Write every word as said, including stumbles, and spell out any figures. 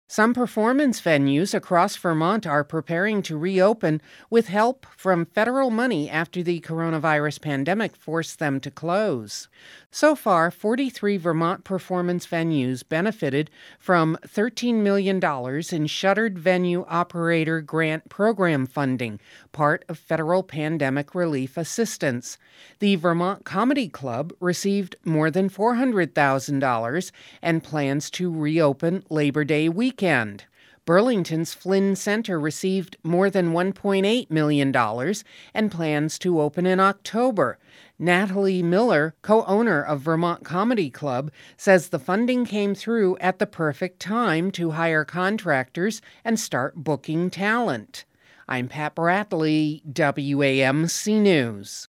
Some performance venues across Vermont are preparing to reopen with help from federal money after the coronavirus pandemic forced them to close. So far, forty-three Vermont performance venues benefited from thirteen million dollars in Shuttered Venue Operator Grant Program funding, part of federal pandemic relief assistance. The Vermont Comedy Club received more than four hundred thousand dollars and plans to reopen Labor Day weekend. Burlington's Flynn Center received more than one point eight million dollars and plans to open in October. Natalie Miller, co-owner of Vermont Comedy Club, says the funding came through at the perfect time to hire contractors and start booking talent. I'm Pat Bradley, W A M C News.